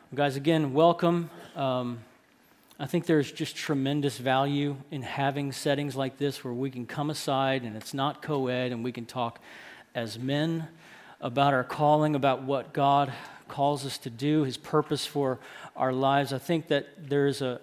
Guys, again, welcome. I think there's just tremendous value in having settings like this where we can come aside and it's not co-ed and we can talk as men about our calling, about what God calls us to do, His purpose for our lives. I think that there's a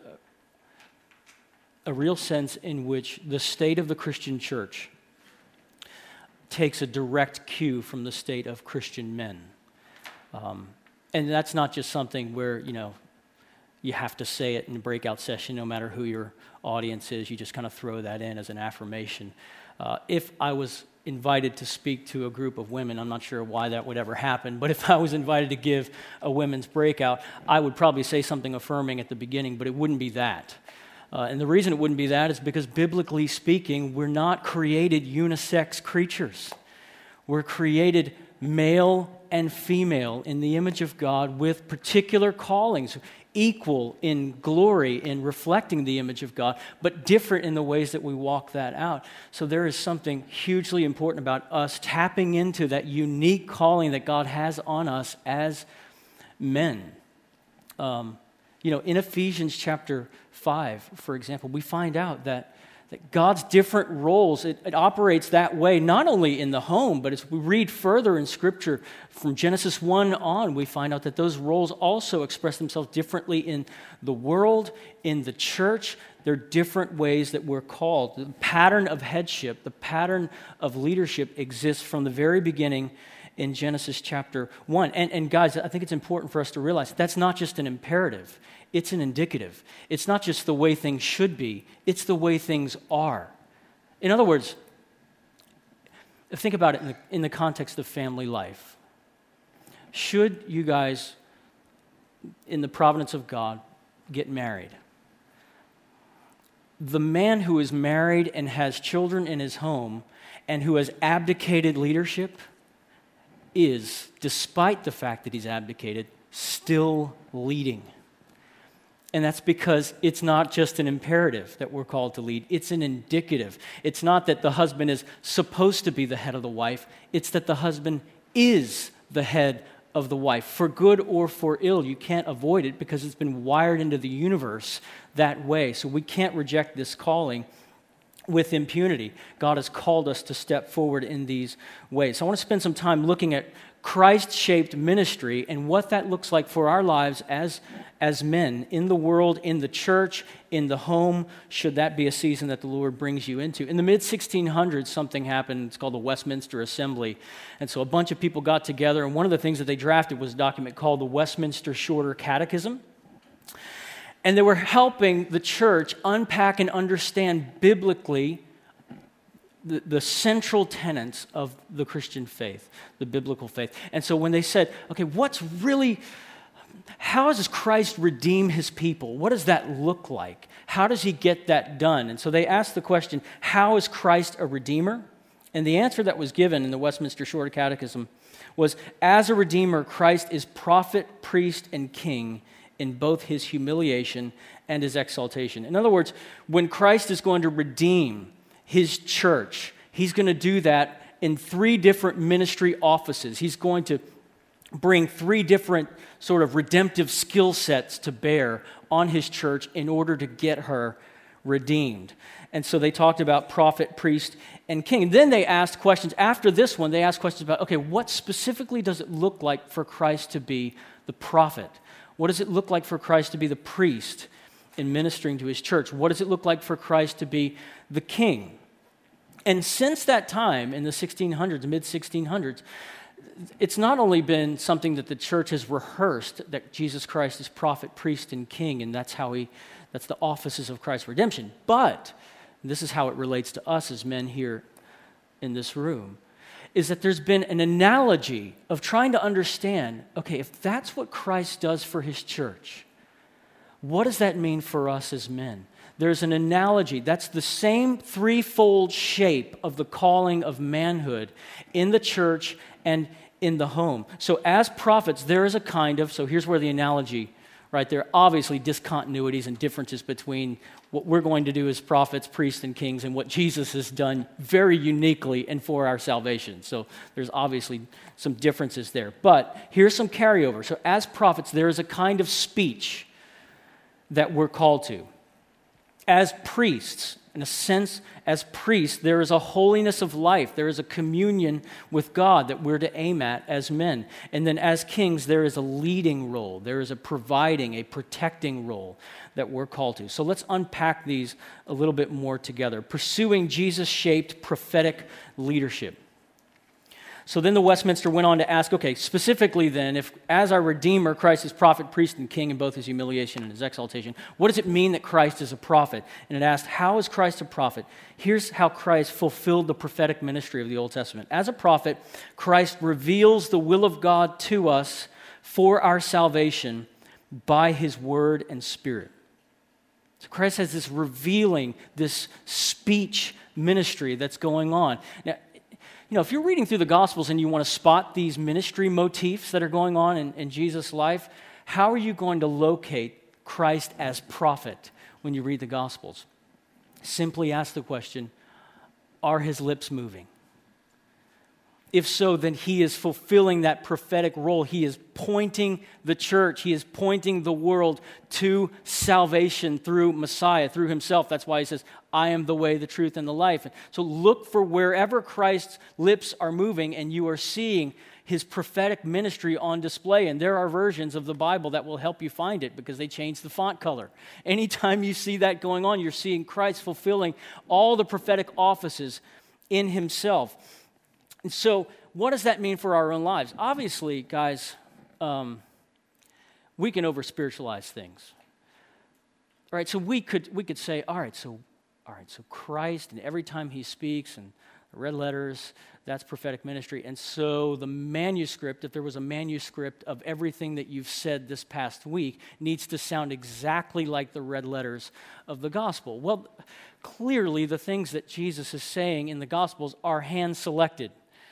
real sense in which the state of the Christian church takes a direct cue from the state of Christian men. And that's not just something where, you have to say it in a breakout session, no matter who your audience is. You just kind of throw that in as an affirmation. If I was invited to speak to a group of women, I'm not sure why that would ever happen, but if I was invited to give a women's breakout, I would probably say something affirming at the beginning, but it wouldn't be that. And the reason it wouldn't be that is because biblically speaking, we're not created unisex creatures. We're created male and female in the image of God with particular callings, equal in glory in reflecting the image of God, but different in the ways that we walk that out. So there is something hugely important about us tapping into that unique calling that God has on us as men. In Ephesians chapter 5, for example, we find out that God's different roles, it operates that way, not only in the home, but as we read further in Scripture, from Genesis 1 on, we find out that those roles also express themselves differently in the world, in the church. There are different ways that we're called. The pattern of headship, the pattern of leadership exists from the very beginning in Genesis chapter 1. And guys, I think it's important for us to realize that's not just an imperative. It's an indicative. It's not just the way things should be. It's the way things are. In other words, think about it in the context of family life. Should you guys, in the providence of God, get married? The man who is married and has children in his home and who has abdicated leadership is, despite the fact that he's abdicated, still leading. And that's because it's not just an imperative that we're called to lead. It's an indicative. It's not that the husband is supposed to be the head of the wife. It's that the husband is the head of the wife, for good or for ill. You can't avoid it because it's been wired into the universe that way. So we can't reject this calling with impunity. God has called us to step forward in these ways. So I want to spend some time looking at Christ-shaped ministry and what that looks like for our lives as men in the world, in the church, in the home, should that be a season that the Lord brings you into. In the mid-1600s, something happened. It's called the Westminster Assembly. And so a bunch of people got together, and one of the things that they drafted was a document called the Westminster Shorter Catechism. And they were helping the church unpack and understand biblically the central tenets of the Christian faith, the biblical faith. And so when they said, okay, how does Christ redeem His people? What does that look like? How does He get that done? And so they asked the question, how is Christ a redeemer? And the answer that was given in the Westminster Shorter Catechism was, as a redeemer, Christ is prophet, priest, and king in both His humiliation and His exaltation. In other words, when Christ is going to redeem His church, He's going to do that in 3 different ministry offices. He's going to bring 3 different sort of redemptive skill sets to bear on His church in order to get her redeemed. And so they talked about prophet, priest, and king. And then they asked questions. After this one, they asked questions about, okay, what specifically does it look like for Christ to be the prophet? What does it look like for Christ to be the priest in ministering to His church? What does it look like for Christ to be the king? And since that time, in the 1600s, mid-1600s, it's not only been something that the church has rehearsed, that Jesus Christ is prophet, priest, and king, and that's the offices of Christ's redemption, but this is how it relates to us as men here in this room, is that there's been an analogy of trying to understand, okay, if that's what Christ does for His church, what does that mean for us as men? There's an analogy. That's the same threefold shape of the calling of manhood in the church and in the home. So as prophets, there is a kind of, so here's where the analogy right? There are obviously discontinuities and differences between what we're going to do as prophets, priests, and kings and what Jesus has done very uniquely and for our salvation. So there's obviously some differences there. But here's some carryover. So as prophets, there is a kind of speech that we're called to. As priests, in a sense, as priests, there is a holiness of life. There is a communion with God that we're to aim at as men. And then as kings, there is a leading role. There is a providing, a protecting role that we're called to. So let's unpack these a little bit more together. Pursuing Jesus-shaped prophetic leadership. So then the Westminster went on to ask, okay, specifically then, if as our Redeemer, Christ is prophet, priest, and king in both his humiliation and his exaltation, what does it mean that Christ is a prophet? And it asked, how is Christ a prophet? Here's how Christ fulfilled the prophetic ministry of the Old Testament. As a prophet, Christ reveals the will of God to us for our salvation by his word and spirit. So Christ has this revealing, this speech ministry that's going on. Now, if you're reading through the Gospels and you want to spot these ministry motifs that are going on in Jesus' life, how are you going to locate Christ as prophet when you read the Gospels? Simply ask the question, are his lips moving? If so, then he is fulfilling that prophetic role. He is pointing the church, he is pointing the world to salvation through Messiah, through himself. That's why he says, I am the way, the truth, and the life. So look for wherever Christ's lips are moving and you are seeing his prophetic ministry on display. And there are versions of the Bible that will help you find it because they change the font color. Anytime you see that going on, you're seeing Christ fulfilling all the prophetic offices in himself. And so what does that mean for our own lives? Obviously, guys, we can over-spiritualize things. All right, so we could say, all right, so Christ, and every time he speaks, and the red letters, that's prophetic ministry. And so the manuscript, if there was a manuscript of everything that you've said this past week, needs to sound exactly like the red letters of the gospel. Well, clearly the things that Jesus is saying in the gospels are hand-selected.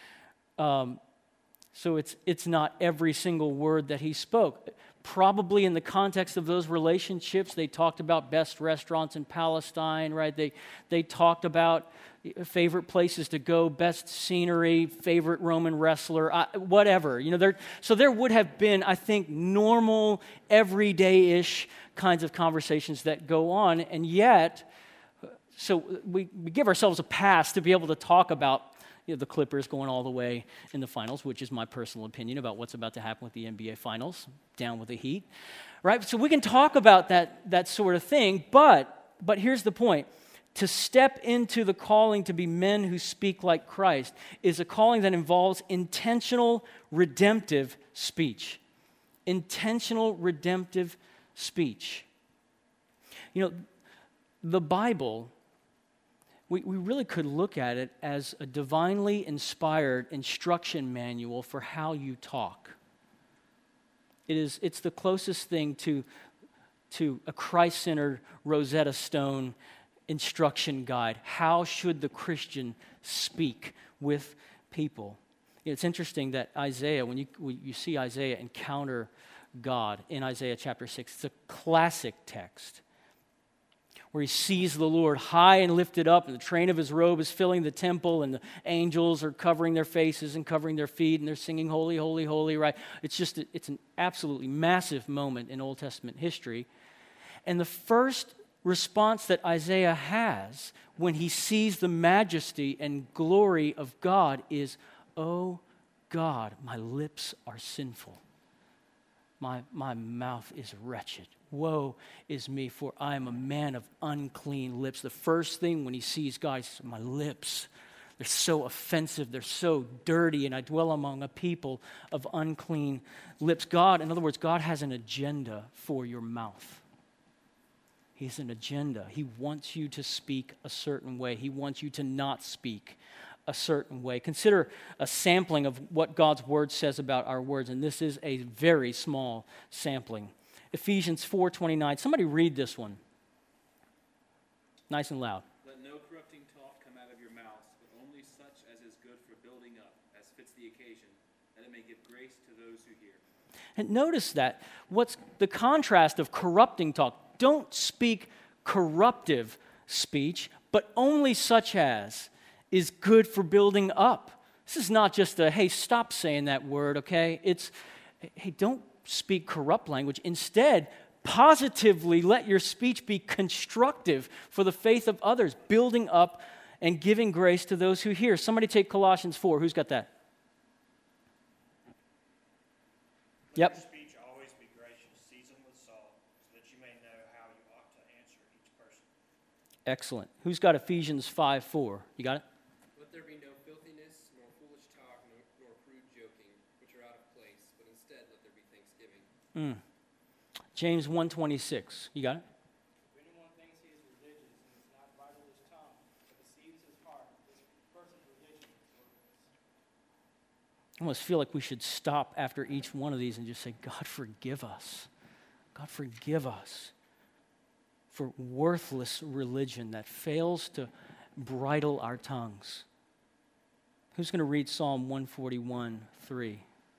So it's not every single word that he spoke. Probably in the context of those relationships, they talked about best restaurants in Palestine, right? They talked about favorite places to go, best scenery, favorite Roman wrestler, whatever. So there would have been, I think, normal, everyday-ish kinds of conversations that go on, and yet, so we give ourselves a pass to be able to talk about the Clippers going all the way in the finals, which is my personal opinion about what's about to happen with the NBA finals, down with the Heat, right? So we can talk about that sort of thing, but here's the point. To step into the calling to be men who speak like Christ is a calling that involves intentional, redemptive speech. Intentional, redemptive speech. The Bible, we really could look at it as a divinely inspired instruction manual for how you talk. It's the closest thing to a Christ-centered Rosetta Stone instruction guide. How should the Christian speak with people? It's interesting that Isaiah, when you see Isaiah encounter God in Isaiah chapter 6, it's a classic text where he sees the Lord high and lifted up, and the train of his robe is filling the temple, and the angels are covering their faces and covering their feet, and they're singing, holy, holy, holy, right? It's an absolutely massive moment in Old Testament history. And the first response that Isaiah has when he sees the majesty and glory of God is, oh God, my lips are sinful. My mouth is wretched. Woe is me, for I am a man of unclean lips. The first thing when he sees God, he says, my lips, they're so offensive, they're so dirty, and I dwell among a people of unclean lips. God, in other words, God has an agenda for your mouth. He has an agenda. He wants you to speak a certain way. He wants you to not speak a certain way. Consider a sampling of what God's word says about our words, and this is a very small sampling. Ephesians 4:29. Somebody read this one. Nice and loud. Let no corrupting talk come out of your mouths, but only such as is good for building up, as fits the occasion, that it may give grace to those who hear. And notice that. What's the contrast of corrupting talk? Don't speak corruptive speech, but only such as is good for building up. This is not just a, hey, stop saying that word, okay? It's, hey, don't speak corrupt language. Instead, positively let your speech be constructive for the faith of others, building up and giving grace to those who hear. Somebody take Colossians 4. Who's got that? Yep. Speech always be gracious, seasoned with salt, so that you may know how you ought to answer each person. Excellent. Who's got Ephesians 5:4? You got it? Let there be no filthiness, nor foolish talk, nor crude joking, which are out of place, but instead let there be thanksgiving. James 1:26. You got it? If anyone thinks he is religious and does not bridle his tongue, but deceives his heart, this person's religion is worthless. I almost feel like we should stop after each one of these and just say, God, forgive us. God, forgive us for worthless religion that fails to bridle our tongues. Who's going to read Psalm 141:3?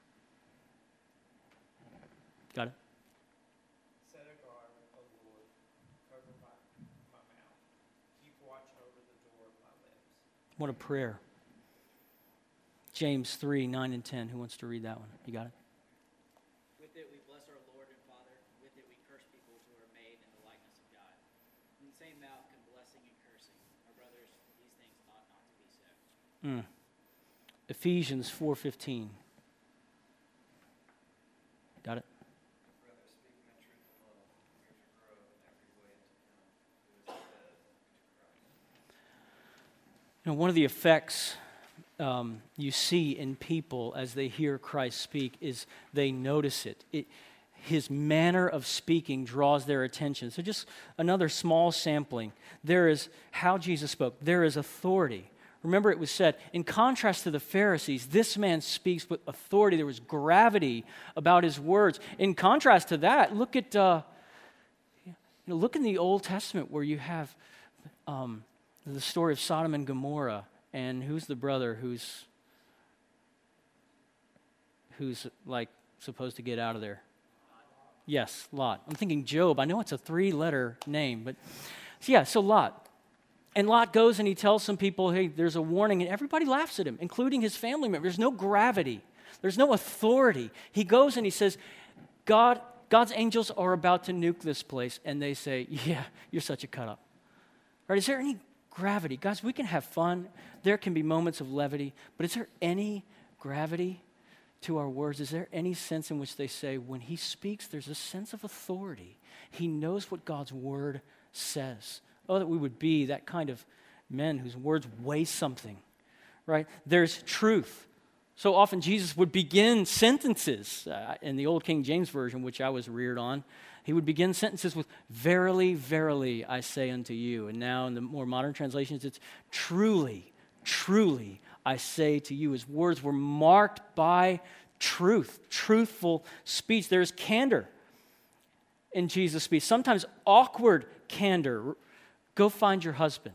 Got it? Set a guard, O Lord, cover my mouth. Keep watch over the door of my lips. What a prayer. James 3:9 and 10. Who wants to read that one? You got it? With it we bless our Lord and Father. With it we curse people who are made in the likeness of God. In the same mouth come blessing and cursing. My brothers, these things ought not to be so. Ephesians 4:15. Got it? Brother, speaking the truth in love, we are to grow in every way into Him who is the head, to Christ. You know, one of the effects you see in people as they hear Christ speak is they notice it. His manner of speaking draws their attention. So just another small sampling. There is how Jesus spoke. There is authority. Remember, it was said, in contrast to the Pharisees, this man speaks with authority. There was gravity about his words. In contrast to that, look at look in the Old Testament where you have the story of Sodom and Gomorrah, and who's the brother who's like supposed to get out of there? Yes, Lot. I'm thinking Job. I know it's a 3-letter name, but so Lot. And Lot goes and he tells some people, hey, there's a warning, and everybody laughs at him, including his family members. There's no gravity. There's no authority. He goes and he says, God's angels are about to nuke this place. And they say, yeah, you're such a cut-up. Right? Is there any gravity? Guys, we can have fun. There can be moments of levity. But is there any gravity to our words? Is there any sense in which they say, when he speaks, there's a sense of authority. He knows what God's word says. Oh, that we would be that kind of men whose words weigh something, right? There's truth. So often Jesus would begin sentences in the old King James Version, which I was reared on. He would begin sentences with, verily, verily, I say unto you. And now in the more modern translations, it's truly, truly, I say to you. His words were marked by truth, truthful speech. There's candor in Jesus' speech, sometimes awkward candor. Go find your husband.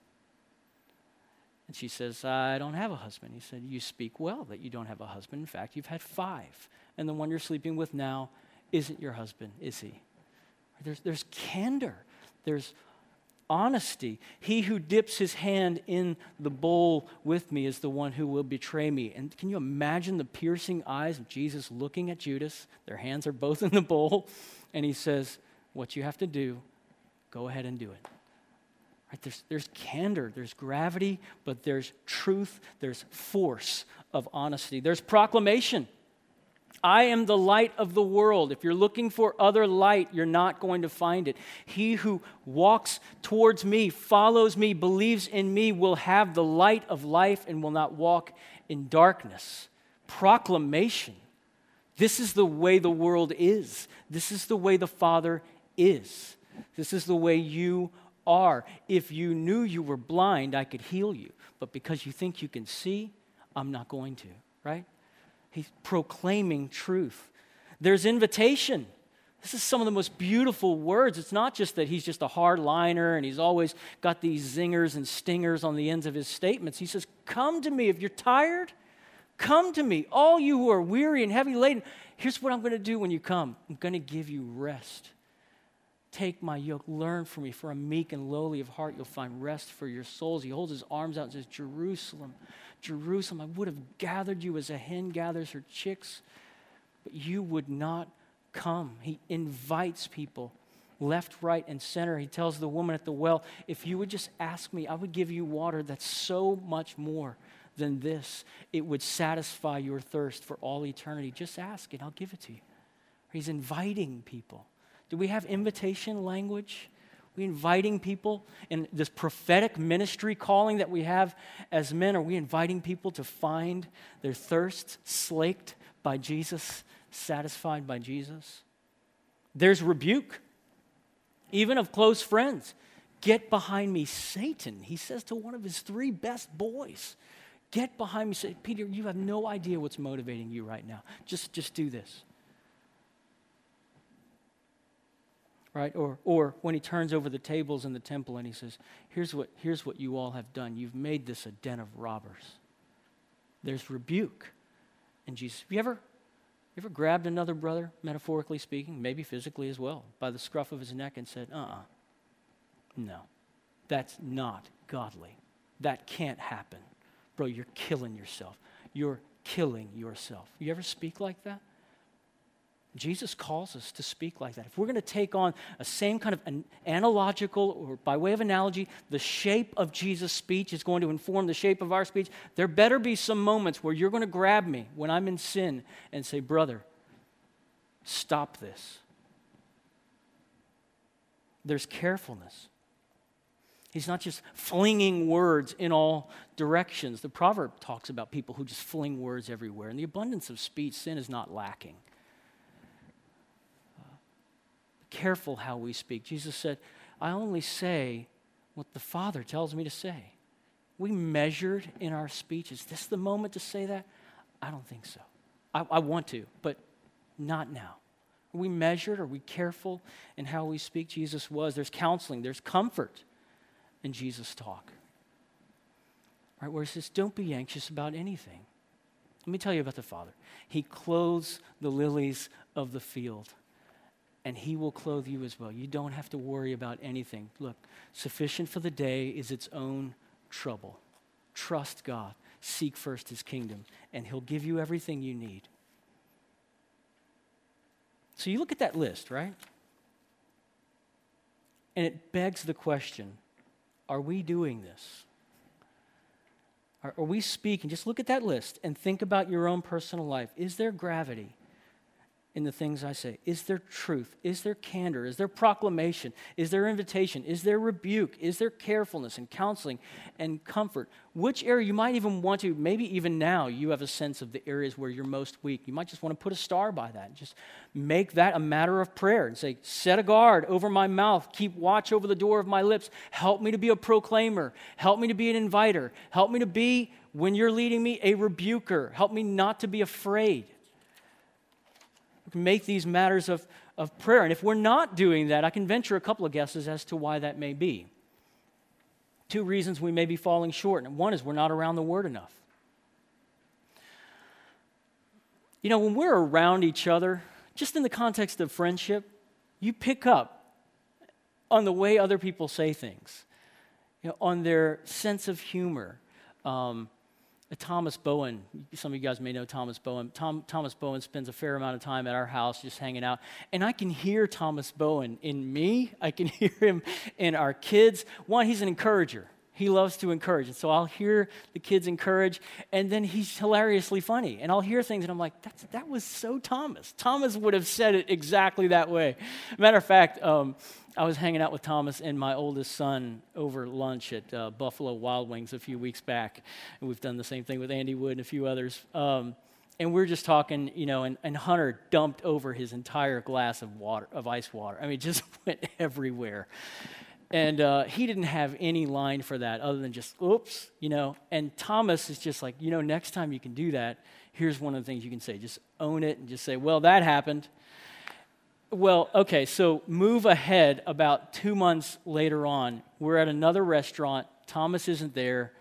And she says, I don't have a husband. He said, you speak well that you don't have a husband. In fact, you've had 5. And the one you're sleeping with now isn't your husband, is he? There's candor. There's honesty. He who dips his hand in the bowl with me is the one who will betray me. And can you imagine the piercing eyes of Jesus looking at Judas? Their hands are both in the bowl. And he says, what you have to do, go ahead and do it. Right? There's candor, there's gravity, but there's truth, there's force of honesty. There's proclamation. I am the light of the world. If you're looking for other light, you're not going to find it. He who walks towards me, follows me, believes in me, will have the light of life and will not walk in darkness. Proclamation. This is the way the world is. This is the way the Father is. This is the way you are. If you knew you were blind, I could heal you. But because you think you can see, I'm not going to, right? He's proclaiming truth. There's invitation. This is some of the most beautiful words. It's not just that he's just a hard-liner and he's always got these zingers and stingers on the ends of his statements. He says, come to me. If you're tired, Come to me, all you who are weary and heavy laden. Here's what I'm going to do when you come. I'm going to give you rest. Take my yoke, learn from me, for I'm meek and lowly of heart. You'll find rest for your souls. He holds his arms out and says, Jerusalem, Jerusalem, I would have gathered you as a hen gathers her chicks, but you would not come. He invites people left, right, and center. He tells the woman at the well, if you would just ask me, I would give you water that's so much more than this. It would satisfy your thirst for all eternity. Just ask and I'll give it to you. He's inviting people. Do we have invitation language? Are we inviting people in this prophetic ministry calling that we have as men? Are we inviting people to find their thirst slaked by Jesus, satisfied by Jesus? There's rebuke, even of close friends. Get behind me, Satan. He says to one of his 3 best boys, get behind me. Say, Peter, you have no idea what's motivating you right now. Just do this. Right? Or when he turns over the tables in the temple and he says, here's what you all have done. You've made this a den of robbers. There's rebuke. And Jesus, have you ever grabbed another brother, metaphorically speaking, maybe physically as well, by the scruff of his neck and said, no, that's not godly. That can't happen. Bro, you're killing yourself. You're killing yourself. You ever speak like that? Jesus calls us to speak like that. If we're going to take on a same kind of an analogical, or by way of analogy, the shape of Jesus' speech is going to inform the shape of our speech, there better be some moments where you're going to grab me when I'm in sin and say, brother, stop this. There's carefulness. He's not just flinging words in all directions. The proverb talks about people who just fling words everywhere. In the abundance of speech, sin is not lacking. Careful how we speak. Jesus said, I only say what the Father tells me to say. We measured in our speech. Is this the moment to say that? I don't think so. I want to, but not now. Are we measured? Are we careful in how we speak? Jesus was. There's counseling. There's comfort in Jesus' talk. Right, where he says, don't be anxious about anything. Let me tell you about the Father. He clothes the lilies of the field, and he will clothe you as well. You don't have to worry about anything. Look, sufficient for the day is its own trouble. Trust God. Seek first his kingdom, and he'll give you everything you need. So you look at that list, right? And it begs the question, are we doing this? Are we speaking? Just look at that list and think about your own personal life. Is there gravity in the things I say? Is there truth? Is there candor? Is there proclamation? Is there invitation? Is there rebuke? Is there carefulness and counseling and comfort? Which area you might even want to, maybe even now you have a sense of the areas where you're most weak. You might just want to put a star by that. Just make that a matter of prayer and say, set a guard over my mouth. Keep watch over the door of my lips. Help me to be a proclaimer. Help me to be an inviter. Help me to be, when you're leading me, a rebuker. Help me not to be afraid. Make these matters of prayer. And if we're not doing that, I can venture a couple of guesses as to why that may be. 2 reasons we may be falling short. And one is we're not around the Word enough. You know, when we're around each other, just in the context of friendship, you pick up on the way other people say things, you know, on their sense of humor. Thomas Bowen, some of you guys may know Thomas Bowen. Thomas Bowen spends a fair amount of time at our house just hanging out. And I can hear Thomas Bowen in me. I can hear him in our kids. One, he's an encourager. He loves to encourage. And so I'll hear the kids encourage, and then he's hilariously funny. And I'll hear things, and I'm like, that was so Thomas. Thomas would have said it exactly that way. Matter of fact, I was hanging out with Thomas and my oldest son over lunch at Buffalo Wild Wings a few weeks back. And we've done the same thing with Andy Wood and a few others. And we're just talking, you know, and Hunter dumped over his entire glass of ice water. I mean, just went everywhere. And he didn't have any line for that other than just, oops, you know. And Thomas is just like, you know, next time you can do that, here's one of the things you can say. Just own it and just say, well, that happened. Well, okay, so move ahead about 2 months later on. We're at another restaurant. Thomas isn't there.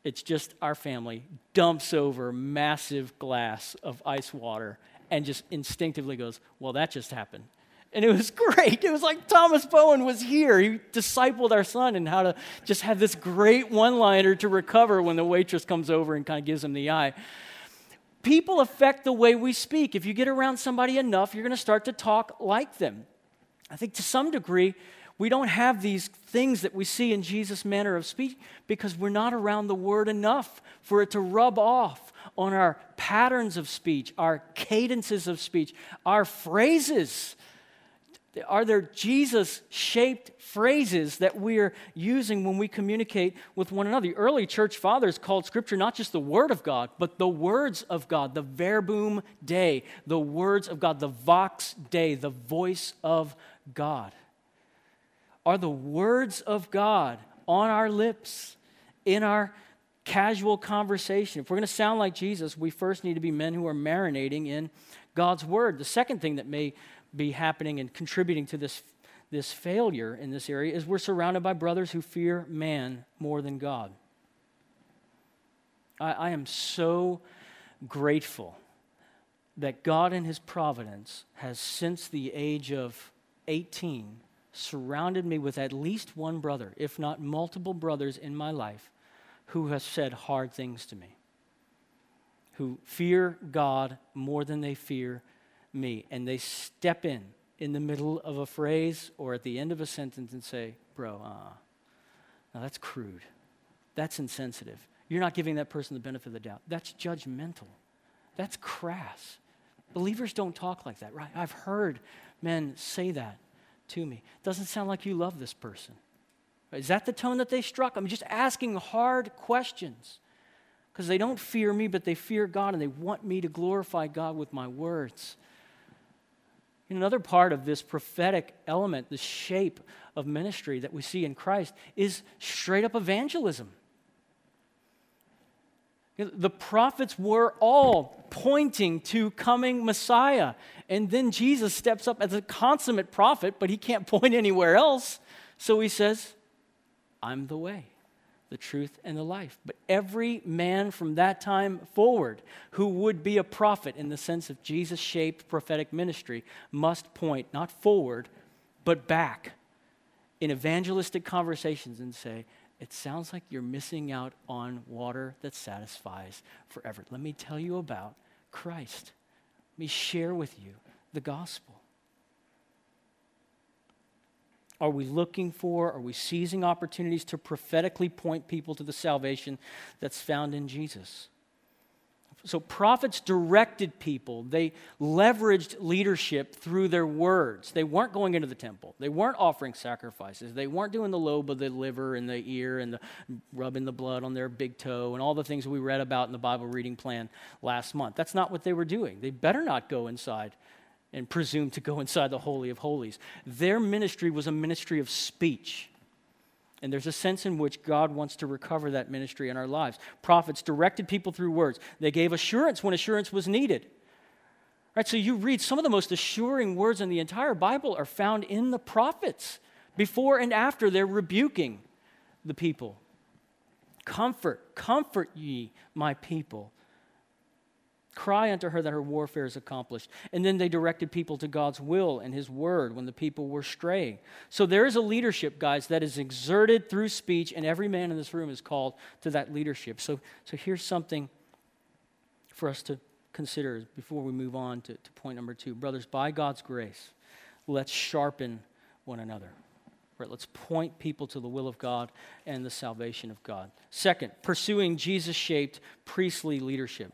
It's just our family dumps over a massive glass of ice water and just instinctively goes, well, that just happened. And it was great. It was like Thomas Bowen was here. He discipled our son in how to just have this great one-liner to recover when the waitress comes over and kind of gives him the eye. People affect the way we speak. If you get around somebody enough, you're going to start to talk like them. I think to some degree, we don't have these things that we see in Jesus' manner of speech because we're not around the Word enough for it to rub off on our patterns of speech, our cadences of speech, our phrases. Are there Jesus-shaped phrases that we're using when we communicate with one another? The early church fathers called Scripture not just the Word of God, but the words of God, the verbum Dei, the words of God, the vox Dei, the voice of God. Are the words of God on our lips, in our casual conversation? If we're going to sound like Jesus, we first need to be men who are marinating in God's Word. The second thing that may be happening and contributing to this failure in this area is we're surrounded by brothers who fear man more than God. I am so grateful that God in His providence has, since the age of 18, surrounded me with at least one brother, if not multiple brothers in my life, who has said hard things to me, who fear God more than they fear me, and they step in the middle of a phrase or at the end of a sentence and say, bro, now that's crude. That's insensitive. You're not giving that person the benefit of the doubt. That's judgmental. That's crass. Believers don't talk like that, right? I've heard men say that to me. Doesn't sound like you love this person. Is that the tone that they struck? I'm just asking hard questions because they don't fear me, but they fear God, and they want me to glorify God with my words. Another part of this prophetic element, the shape of ministry that we see in Christ, is straight up evangelism. The prophets were all pointing to coming Messiah. And then Jesus steps up as a consummate prophet, but he can't point anywhere else. So he says, I'm the way, the truth, and the life. But every man from that time forward who would be a prophet in the sense of Jesus-shaped prophetic ministry must point not forward, but back in evangelistic conversations and say, it sounds like you're missing out on water that satisfies forever. Let me tell you about Christ. Let me share with you the gospel. Are we looking for, are we seizing opportunities to prophetically point people to the salvation that's found in Jesus? So prophets directed people. They leveraged leadership through their words. They weren't going into the temple. They weren't offering sacrifices. They weren't doing the lobe of the liver and the ear and the rubbing the blood on their big toe and all the things we read about in the Bible reading plan last month. That's not what they were doing. They better not go inside and presume to go inside the Holy of Holies. Their ministry was a ministry of speech. And there's a sense in which God wants to recover that ministry in our lives. Prophets directed people through words. They gave assurance when assurance was needed. Right, so you read some of the most assuring words in the entire Bible are found in the prophets before and after they're rebuking the people. Comfort ye my people. Cry unto her that her warfare is accomplished. And then they directed people to God's will and His word when the people were straying. So there is a leadership, guys, that is exerted through speech, and every man in this room is called to that leadership. So here's something for us to consider before we move on to point number 2. Brothers, by God's grace, let's sharpen one another. Right, let's point people to the will of God and the salvation of God. Second, pursuing Jesus-shaped priestly leadership.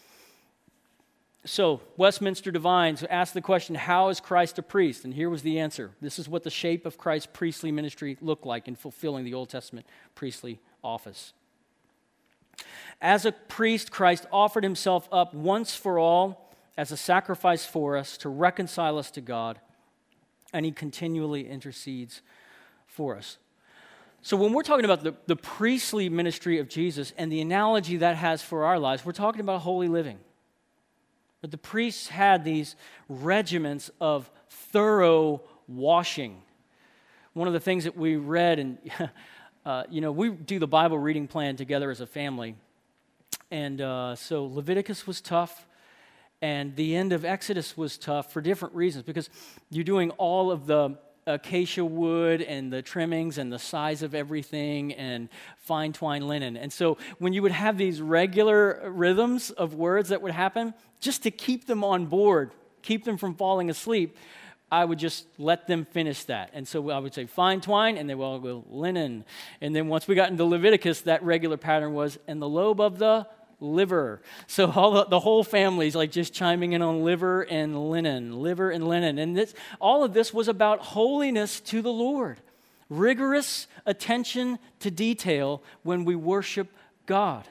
So, Westminster Divines asked the question, how is Christ a priest? And here was the answer. This is what the shape of Christ's priestly ministry looked like in fulfilling the Old Testament priestly office. As a priest, Christ offered himself up once for all as a sacrifice for us to reconcile us to God, and he continually intercedes for us. So when we're talking about the priestly ministry of Jesus and the analogy that has for our lives, we're talking about holy living. But the priests had these regiments of thorough washing. One of the things that we read, and we do the Bible reading plan together as a family. And so Leviticus was tough, and the end of Exodus was tough for different reasons, because you're doing all of the acacia wood and the trimmings and the size of everything and fine twine linen. And so when you would have these regular rhythms of words that would happen, just to keep them on board, keep them from falling asleep, I would just let them finish that. And so I would say fine twine, and they would all go linen. And then once we got into Leviticus, that regular pattern was, and the lobe of the liver. So the whole family's like just chiming in on liver and linen, liver and linen. And all of this was about holiness to the Lord. Rigorous attention to detail when we worship God.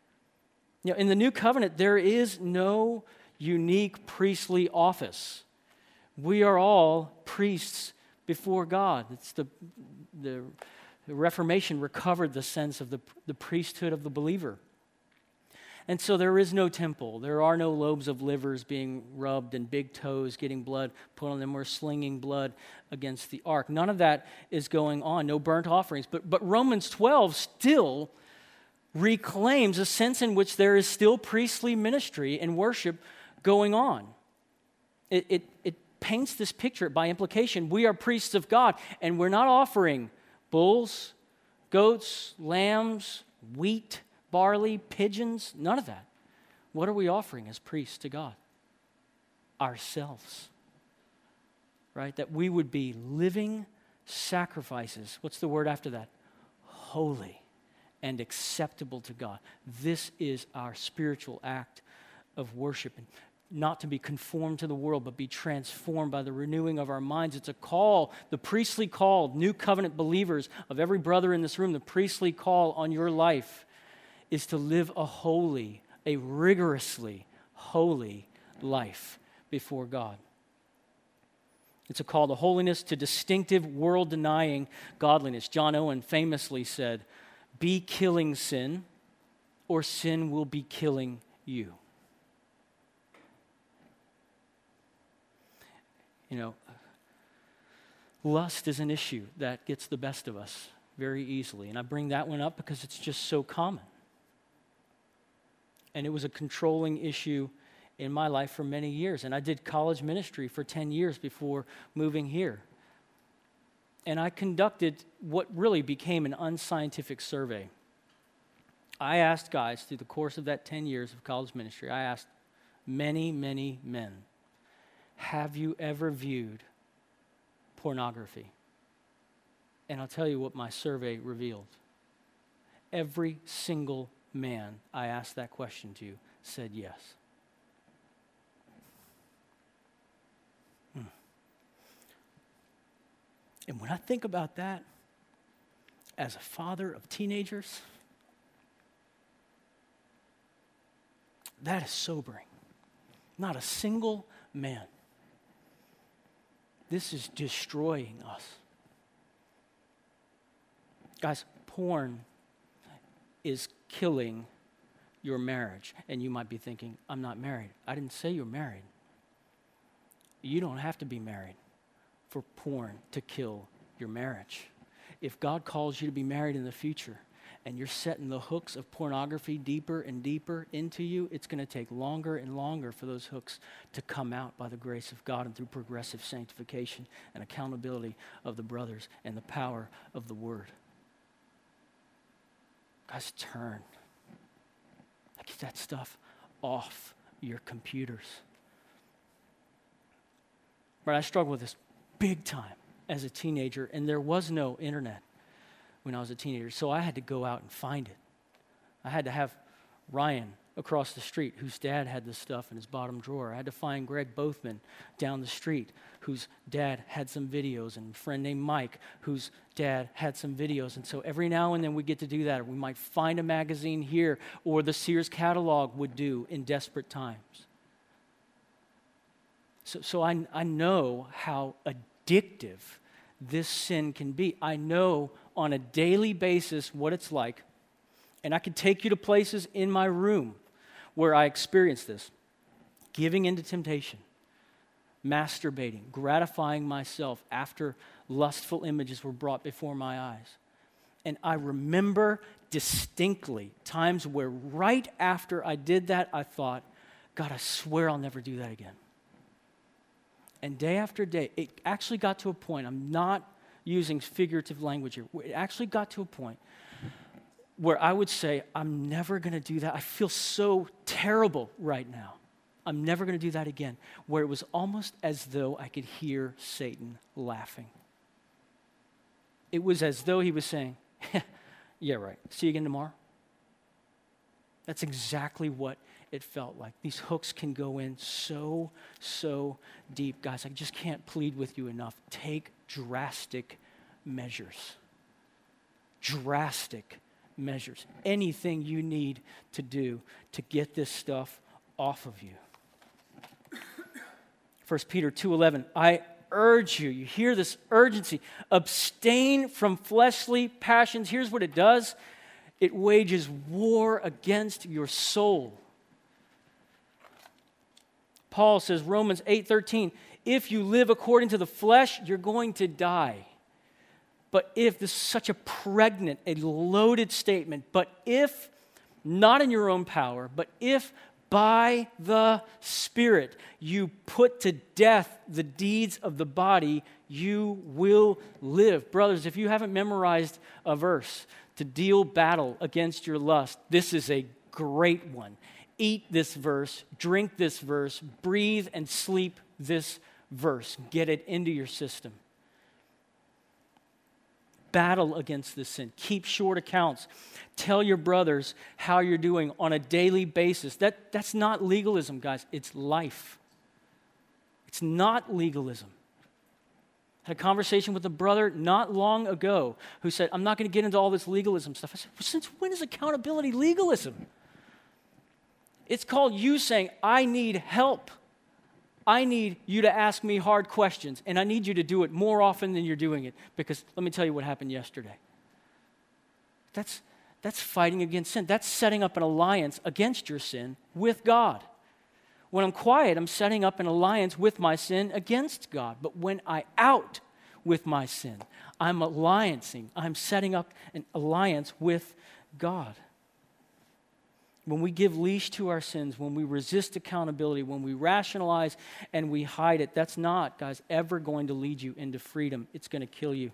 In the new covenant, there is no unique priestly office. We are all priests before God. It's the Reformation recovered the sense of the priesthood of the believer. And so there is no temple. There are no lobes of livers being rubbed and big toes getting blood put on them or slinging blood against the ark. None of that is going on. No burnt offerings. But Romans 12 still reclaims a sense in which there is still priestly ministry and worship going on. It paints this picture by implication. We are priests of God, and we're not offering bulls, goats, lambs, wheat, barley, pigeons, none of that. What are we offering as priests to God? Ourselves. Right? That we would be living sacrifices. What's the word after that? Holy and acceptable to God. This is our spiritual act of worship. And not to be conformed to the world, but be transformed by the renewing of our minds. It's a call, the priestly call, new covenant believers of every brother in this room, the priestly call on your life is to live a rigorously holy life before God. It's a call to holiness, to distinctive, world-denying godliness. John Owen famously said, "Be killing sin, or sin will be killing you." Lust is an issue that gets the best of us very easily. And I bring that one up because it's just so common. And it was a controlling issue in my life for many years. And I did college ministry for 10 years before moving here. And I conducted what really became an unscientific survey. I asked guys through the course of that 10 years of college ministry, I asked many, many men, have you ever viewed pornography? And I'll tell you what my survey revealed. Every single man I asked that question to said yes. And when I think about that, as a father of teenagers, that is sobering. Not a single man. This is destroying us. Guys, porn is killing your marriage. And you might be thinking, I'm not married. I didn't say you're married. You don't have to be married for porn to kill your marriage. If God calls you to be married in the future, and you're setting the hooks of pornography deeper and deeper into you, it's going to take longer and longer for those hooks to come out by the grace of God and through progressive sanctification and accountability of the brothers and the power of the Word. Guys, turn. Get that stuff off your computers. Right, I struggled with this big time as a teenager, and there was no internet when I was a teenager, so I had to go out and find it. I had to have Ryan across the street, whose dad had this stuff in his bottom drawer. I had to find Greg Bothman down the street, whose dad had some videos, and a friend named Mike, whose dad had some videos. And so every now and then we get to do that. We might find a magazine here, or the Sears catalog would do in desperate times. So I know how addictive this sin can be. I know on a daily basis what it's like, and I could take you to places in my room where I experience this. Giving into temptation, masturbating, gratifying myself after lustful images were brought before my eyes. And I remember distinctly times where right after I did that, I thought, God, I swear I'll never do that again. And day after day, it actually got to a point, I'm not using figurative language here, it actually got to a point where I would say, I'm never going to do that. I feel so terrible right now. I'm never going to do that again. Where it was almost as though I could hear Satan laughing. It was as though he was saying, yeah, right. See you again tomorrow. That's exactly what it felt like. These hooks can go in so deep. Guys, I just can't plead with you enough. Take drastic measures. Drastic measures. Anything you need to do to get this stuff off of you. 1 Peter 2:11, I urge you, you hear this urgency, abstain from fleshly passions. Here's what it does. It wages war against your soul. Paul says, Romans 8:13, if you live according to the flesh, you're going to die. But if, this is such a pregnant, a loaded statement, but if, not in your own power, but if by the Spirit you put to death the deeds of the body, you will live. Brothers, if you haven't memorized a verse to deal battle against your lust, this is a great one. Eat this verse, drink this verse, breathe and sleep this verse. Get it into your system. Battle against this sin. Keep short accounts. Tell your brothers how you're doing on a daily basis. That's not legalism, guys. It's life. It's not legalism. I had a conversation with a brother not long ago who said, I'm not going to get into all this legalism stuff. I said, well, since when is accountability legalism? It's called you saying, I need help. I need you to ask me hard questions, and I need you to do it more often than you're doing it, because let me tell you what happened yesterday. That's fighting against sin. That's setting up an alliance against your sin with God. When I'm quiet, I'm setting up an alliance with my sin against God. But when I out with my sin, I'm alliancing. I'm setting up an alliance with God. When we give leash to our sins, when we resist accountability, when we rationalize and we hide it, that's not, guys, ever going to lead you into freedom. It's going to kill you.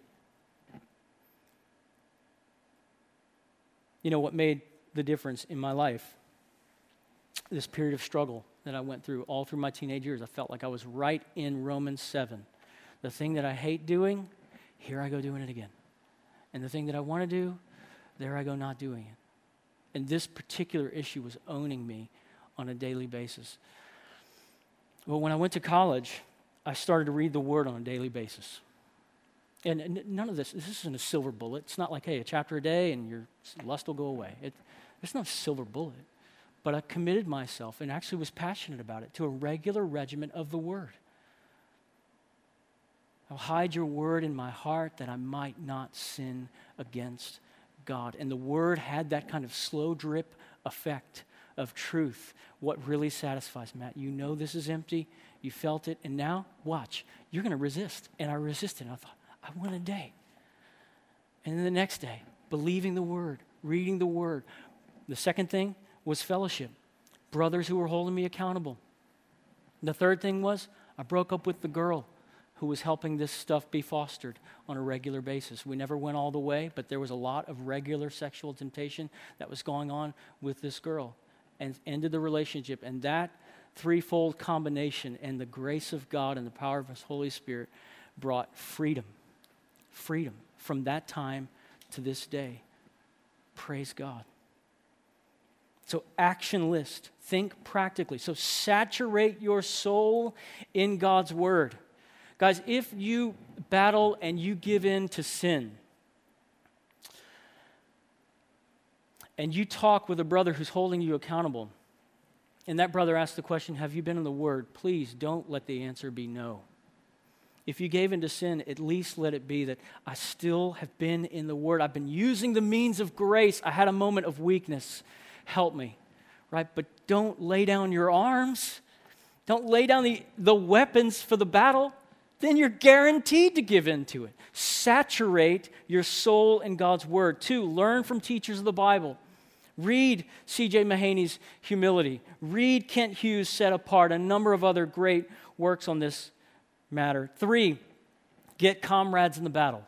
You know what made the difference in my life? This period of struggle that I went through all through my teenage years. I felt like I was right in Romans 7. The thing that I hate doing, here I go doing it again. And the thing that I want to do, there I go not doing it. And this particular issue was owning me on a daily basis. Well, when I went to college, I started to read the Word on a daily basis. And none of this isn't a silver bullet. It's not like, hey, a chapter a day and your lust will go away. It's not a silver bullet. But I committed myself and actually was passionate about it to a regular regimen of the Word. I'll hide your Word in my heart that I might not sin against God. And the Word had that kind of slow drip effect of truth. What really satisfies, Matt? You know this is empty. You felt it. And now, watch. You're going to resist. And I resisted. And I thought, I won a day. And then the next day, believing the Word, reading the Word. The second thing was fellowship. Brothers who were holding me accountable. The third thing was I broke up with the girl who was helping this stuff be fostered on a regular basis. We never went all the way, but there was a lot of regular sexual temptation that was going on with this girl, and ended the relationship. And that threefold combination and the grace of God and the power of His Holy Spirit brought freedom. Freedom from that time to this day. Praise God. So action list. Think practically. So saturate your soul in God's Word. Guys, if you battle and you give in to sin, and you talk with a brother who's holding you accountable, and that brother asks the question, have you been in the Word? Please don't let the answer be no. If you gave into sin, at least let it be that I still have been in the Word. I've been using the means of grace. I had a moment of weakness. Help me, right? But don't lay down your arms. Don't lay down the weapons for the battle. then you're guaranteed to give into it. Saturate your soul in God's word. 2, learn from teachers of the Bible. Read C.J. Mahaney's Humility. Read Kent Hughes' Set Apart, a number of other great works on this matter. 3, get comrades in the battle.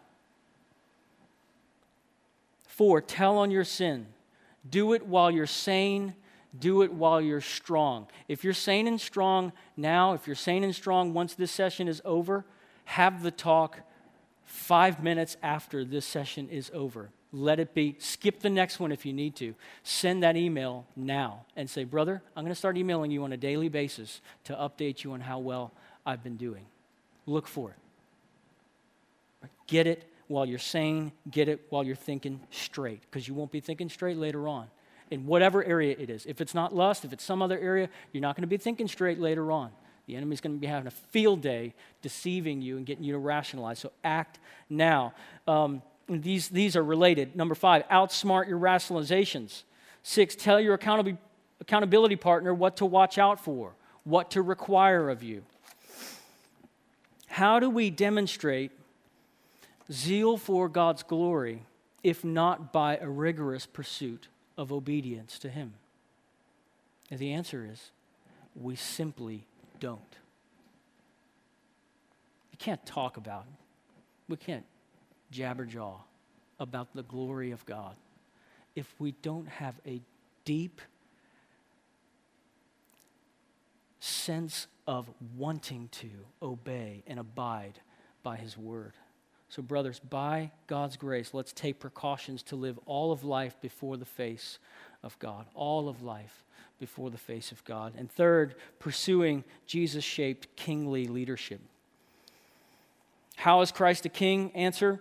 4, tell on your sin. Do it while you're sane. Do it while you're strong. If you're sane and strong now, if you're sane and strong once this session is over, have the talk 5 minutes after this session is over. Let it be. Skip the next one if you need to. Send that email now and say, brother, I'm going to start emailing you on a daily basis to update you on how well I've been doing. Look for it. Get it while you're sane. Get it while you're thinking straight, because you won't be thinking straight later on in whatever area it is. If it's not lust, if it's some other area, you're not going to be thinking straight later on. The enemy's going to be having a field day deceiving you and getting you to rationalize. So act now. These are related. Number 5, outsmart your rationalizations. 6, tell your accountability partner what to watch out for, what to require of you. How do we demonstrate zeal for God's glory if not by a rigorous pursuit of obedience to Him? And the answer is, we simply don't. We can't talk about it. We can't jabberjaw about the glory of God if we don't have a deep sense of wanting to obey and abide by His word. So brothers, by God's grace, let's take precautions to live all of life before the face of God. All of life before the face of God. And third, pursuing Jesus-shaped kingly leadership. How is Christ a king? Answer,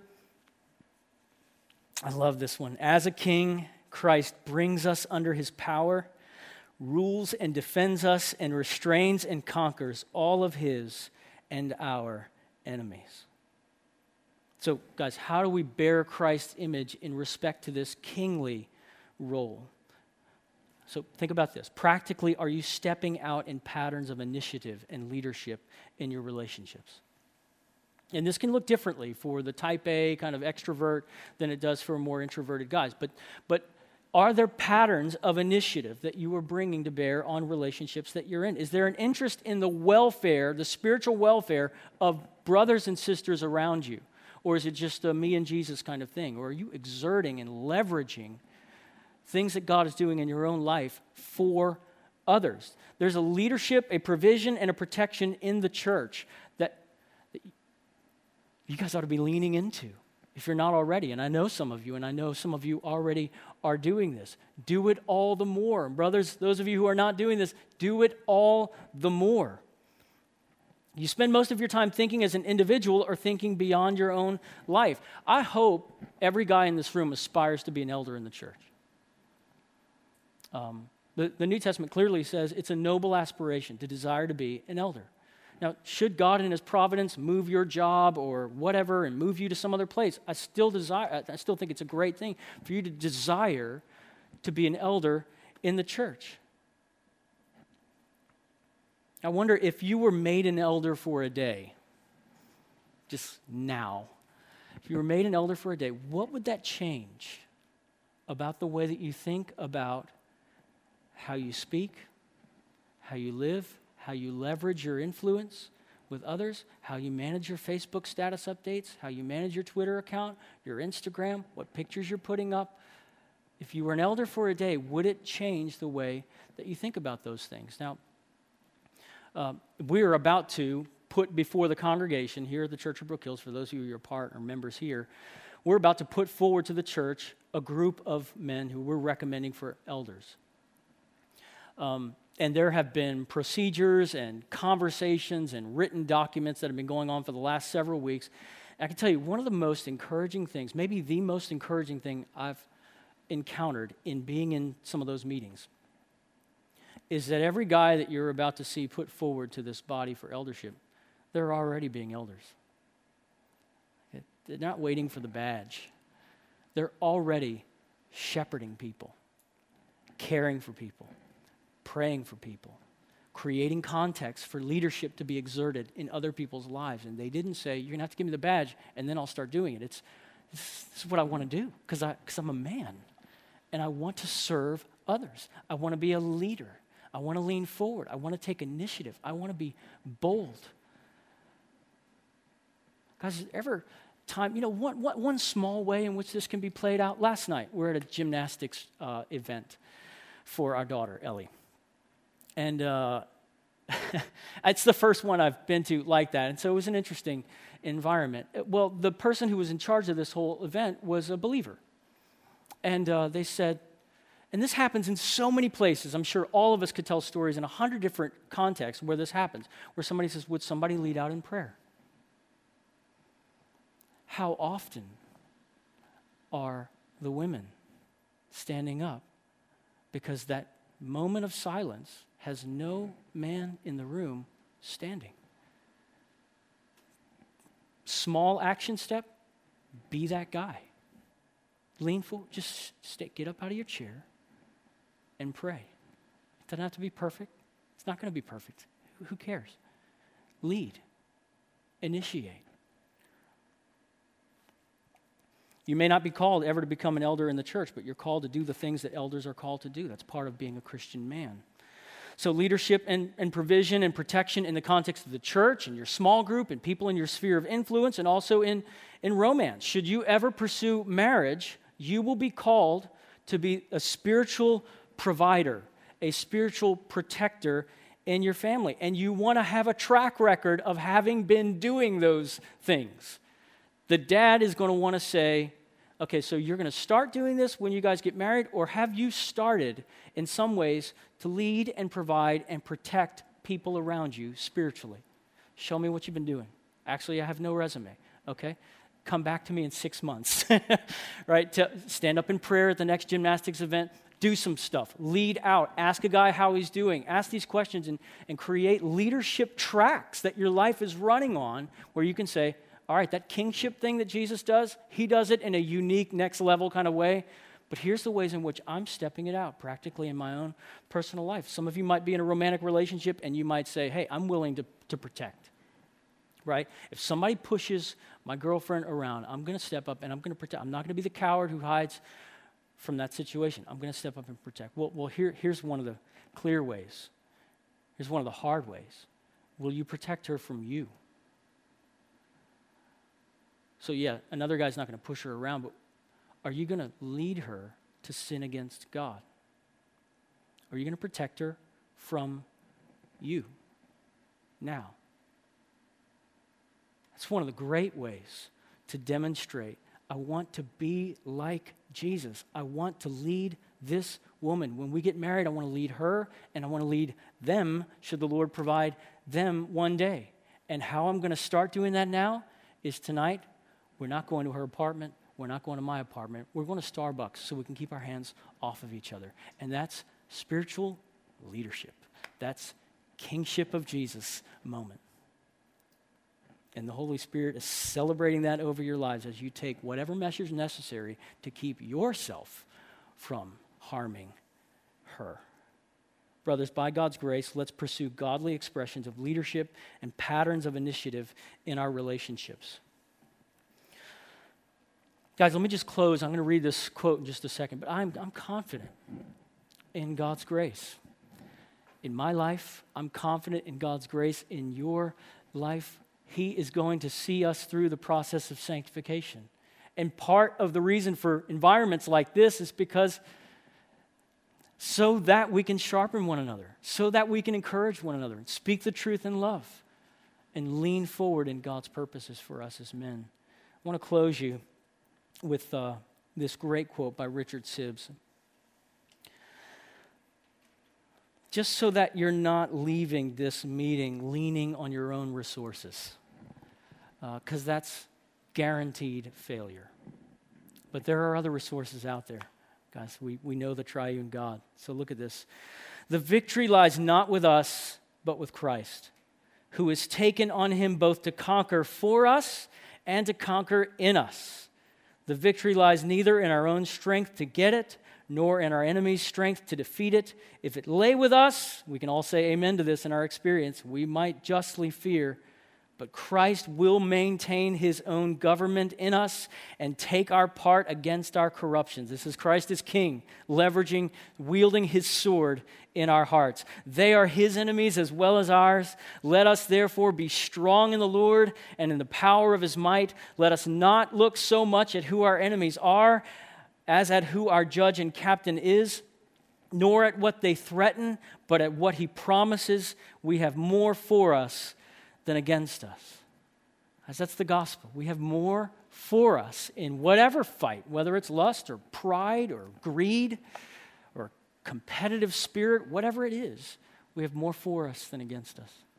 I love this one. As a king, Christ brings us under His power, rules and defends us, and restrains and conquers all of His and our enemies. So, guys, how do we bear Christ's image in respect to this kingly role? So think about this. Practically, are you stepping out in patterns of initiative and leadership in your relationships? And this can look differently for the type A kind of extrovert than it does for more introverted guys. But are there patterns of initiative that you are bringing to bear on relationships that you're in? Is there an interest in the welfare, the spiritual welfare of brothers and sisters around you? Or is it just a me and Jesus kind of thing? Or are you exerting and leveraging things that God is doing in your own life for others? There's a leadership, a provision, and a protection in the church that you guys ought to be leaning into if you're not already. And I know some of you, and I know some of you already are doing this. Do it all the more. Brothers, those of you who are not doing this, do it all the more. You spend most of your time thinking as an individual or thinking beyond your own life. I hope every guy in this room aspires to be an elder in the church. The New Testament clearly says it's a noble aspiration to desire to be an elder. Now, should God in His providence move your job or whatever and move you to some other place, I still think it's a great thing for you to desire to be an elder in the church. I wonder if you were made an elder for a day, just now, if you were made an elder for a day, what would that change about the way that you think about how you speak, how you live, how you leverage your influence with others, how you manage your Facebook status updates, how you manage your Twitter account, your Instagram, what pictures you're putting up? If you were an elder for a day, would it change the way that you think about those things? Now, we are about to put before the congregation here at the Church of Brook Hills, for those of you who are part or members here, we're about to put forward to the church a group of men who we're recommending for elders. And there have been procedures and conversations and written documents that have been going on for the last several weeks. And I can tell you, one of the most encouraging things, maybe the most encouraging thing I've encountered in being in some of those meetings, is that every guy that you're about to see put forward to this body for eldership, they're already being elders. They're not waiting for the badge. They're already shepherding people, caring for people, praying for people, creating context for leadership to be exerted in other people's lives. And they didn't say, you're going to have to give me the badge, and then I'll start doing it. This is what I want to do, because I'm a man, and I want to serve others. I want to be a leader. I want to lean forward. I want to take initiative. I want to be bold. Guys, ever time, one small way in which this can be played out? Last night, we're at a gymnastics event for our daughter, Ellie. And it's the first one I've been to like that. And so it was an interesting environment. Well, the person who was in charge of this whole event was a believer. And they said, and this happens in so many places. I'm sure all of us could tell stories in 100 different contexts where this happens, where somebody says, would somebody lead out in prayer? How often are the women standing up because that moment of silence has no man in the room standing? Small action step, be that guy. Lean forward, just get up out of your chair and pray. It doesn't have to be perfect. It's not going to be perfect. Who cares? Lead. Initiate. You may not be called ever to become an elder in the church, but you're called to do the things that elders are called to do. That's part of being a Christian man. So leadership and provision and protection in the context of the church and your small group and people in your sphere of influence, and also in romance. Should you ever pursue marriage, you will be called to be a spiritual provider, a spiritual protector in your family. And you want to have a track record of having been doing those things. The dad is going to want to say, okay, so you're going to start doing this when you guys get married, or have you started in some ways to lead and provide and protect people around you spiritually? Show me what you've been doing. Actually, I have no resume, okay? Come back to me in 6 months, right? To stand up in prayer at the next gymnastics event, do some stuff, lead out, ask a guy how he's doing, ask these questions and create leadership tracks that your life is running on where you can say, all right, that kingship thing that Jesus does, he does it in a unique next level kind of way. But here's the ways in which I'm stepping it out practically in my own personal life. Some of you might be in a romantic relationship and you might say, hey, I'm willing to protect, right? If somebody pushes my girlfriend around, I'm going to step up and I'm going to protect. I'm not going to be the coward who hides from that situation. I'm going to step up and protect. Well, here's one of the clear ways. Here's one of the hard ways. Will you protect her from you? So yeah, another guy's not going to push her around, but are you going to lead her to sin against God? Are you going to protect her from you now? That's one of the great ways to demonstrate, I want to be like Jesus. I want to lead this woman. When we get married, I want to lead her, and I want to lead them, should the Lord provide them one day. And how I'm going to start doing that now is tonight, we're not going to her apartment. We're not going to my apartment. We're going to Starbucks so we can keep our hands off of each other. And that's spiritual leadership. That's kingship of Jesus moment. And the Holy Spirit is celebrating that over your lives as you take whatever measures necessary to keep yourself from harming her. Brothers, by God's grace, let's pursue godly expressions of leadership and patterns of initiative in our relationships. Guys, let me just close. I'm going to read this quote in just a second, but I'm confident in God's grace. In my life, I'm confident in God's grace. In your life, He is going to see us through the process of sanctification. And part of the reason for environments like this is because so that we can sharpen one another, so that we can encourage one another, and speak the truth in love, and lean forward in God's purposes for us as men. I want to close you with this great quote by Richard Sibbes. Just so that you're not leaving this meeting leaning on your own resources, because that's guaranteed failure. But there are other resources out there, guys. We know the triune God. So look at this. The victory lies not with us, but with Christ, who has taken on him both to conquer for us and to conquer in us. The victory lies neither in our own strength to get it, nor in our enemy's strength to defeat it. If it lay with us, we can all say amen to this in our experience, we might justly fear. But Christ will maintain his own government in us and take our part against our corruptions. This is Christ as King, wielding his sword in our hearts. They are his enemies as well as ours. Let us therefore be strong in the Lord and in the power of his might. Let us not look so much at who our enemies are as at who our judge and captain is, nor at what they threaten, but at what he promises. We have more for us than against us. As that's the gospel. We have more for us in whatever fight, whether it's lust or pride or greed or competitive spirit, whatever it is, we have more for us than against us.